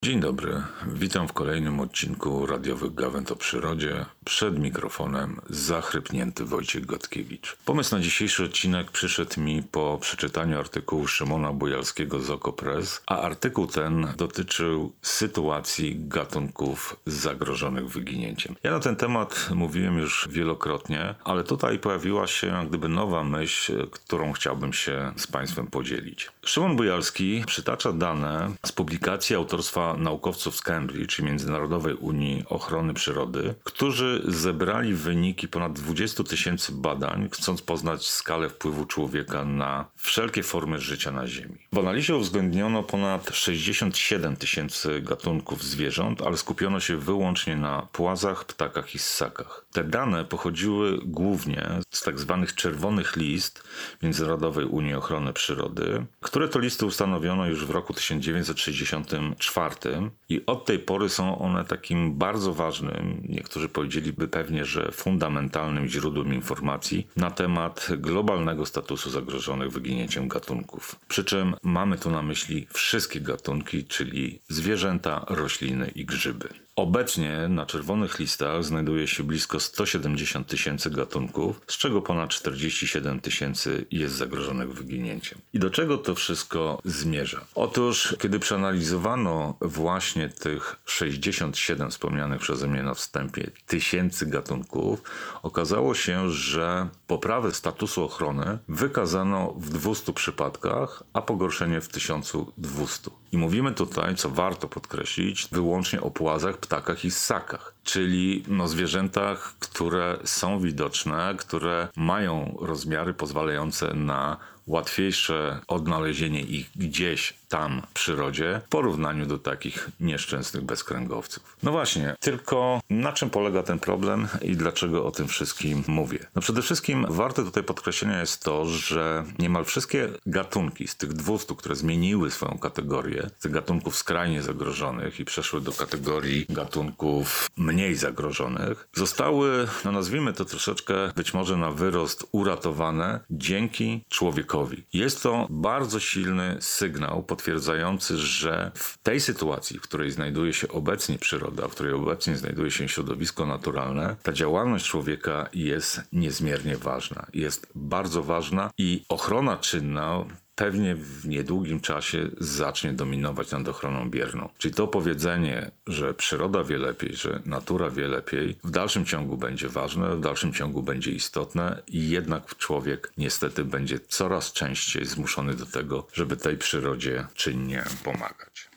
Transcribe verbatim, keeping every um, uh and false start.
Dzień dobry, witam w kolejnym odcinku radiowych Gawęd o przyrodzie. Przed mikrofonem zachrypnięty Wojciech Gotkiewicz. Pomysł na dzisiejszy odcinek przyszedł mi po przeczytaniu artykułu Szymona Bujalskiego z Okopres, a artykuł ten dotyczył sytuacji gatunków zagrożonych wyginięciem. Ja na ten temat mówiłem już wielokrotnie, ale tutaj pojawiła się jak gdyby nowa myśl, którą chciałbym się z Państwem podzielić. Szymon Bujalski przytacza dane z publikacji autorstwa naukowców z Cambridge i Międzynarodowej Unii Ochrony Przyrody, którzy zebrali wyniki ponad dwudziestu tysięcy badań, chcąc poznać skalę wpływu człowieka na wszelkie formy życia na Ziemi. W analizie uwzględniono ponad sześćdziesiąt siedem tysięcy gatunków zwierząt, ale skupiono się wyłącznie na płazach, ptakach i ssakach. Te dane pochodziły głównie z tak zwanych czerwonych list Międzynarodowej Unii Ochrony Przyrody, które to listy ustanowiono już w roku tysiąc dziewięćset sześćdziesiątym czwartym i od tej pory są one takim bardzo ważnym, niektórzy powiedzieliby pewnie, że fundamentalnym źródłem informacji na temat globalnego statusu zagrożonych wyginięciem gatunków. Przy czym mamy tu na myśli wszystkie gatunki, czyli zwierzęta, rośliny i grzyby. Obecnie na czerwonych listach znajduje się blisko sto siedemdziesiąt tysięcy gatunków, z czego ponad czterdzieści siedem tysięcy jest zagrożonych wyginięciem. I do czego to wszystko zmierza? Otóż, kiedy przeanalizowano właśnie tych sześćdziesiąt siedem wspomnianych przeze mnie na wstępie tysięcy gatunków, okazało się, że poprawę statusu ochrony wykazano w dwustu przypadkach, a pogorszenie w tysiącu dwustu. I mówimy tutaj, co warto podkreślić, wyłącznie o płazach, ptakach i ssakach, czyli no, zwierzętach, które są widoczne, które mają rozmiary pozwalające na łatwiejsze odnalezienie ich gdzieś tam w przyrodzie w porównaniu do takich nieszczęsnych bezkręgowców. No właśnie, tylko na czym polega ten problem i dlaczego o tym wszystkim mówię? No przede wszystkim warte tutaj podkreślenia jest to, że niemal wszystkie gatunki z tych dwustu, które zmieniły swoją kategorię, z tych gatunków skrajnie zagrożonych i przeszły do kategorii gatunków mniej zagrożonych, zostały, no nazwijmy to troszeczkę być może na wyrost, uratowane dzięki człowiekowi. Jest to bardzo silny sygnał potwierdzający, że w tej sytuacji, w której znajduje się obecnie przyroda, w której obecnie znajduje się środowisko naturalne, ta działalność człowieka jest niezmiernie ważna. Jest bardzo ważna i ochrona czynna pewnie w niedługim czasie zacznie dominować nad ochroną bierną. Czyli to powiedzenie, że przyroda wie lepiej, że natura wie lepiej, w dalszym ciągu będzie ważne, w dalszym ciągu będzie istotne i jednak człowiek niestety będzie coraz częściej zmuszony do tego, żeby tej przyrodzie czynnie pomagać.